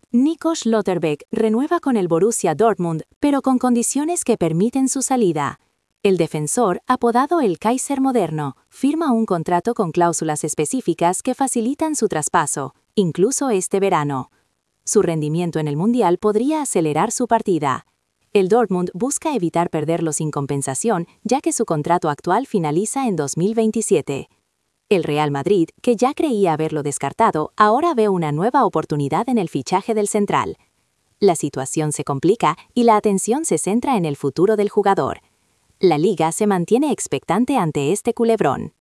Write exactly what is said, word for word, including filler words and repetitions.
Nico Schlotterbeck renueva con el Borussia Dortmund, pero con condiciones que permiten su salida. El defensor, apodado el Kaiser moderno, firma un contrato con cláusulas específicas que facilitan su traspaso, incluso este verano. Su rendimiento en el Mundial podría acelerar su partida. El Dortmund busca evitar perderlo sin compensación, ya que su contrato actual finaliza en dos mil veintisiete. El Real Madrid, que ya creía haberlo descartado, ahora ve una nueva oportunidad en el fichaje del central. La situación se complica y la atención se centra en el futuro del jugador. La liga se mantiene expectante ante este culebrón.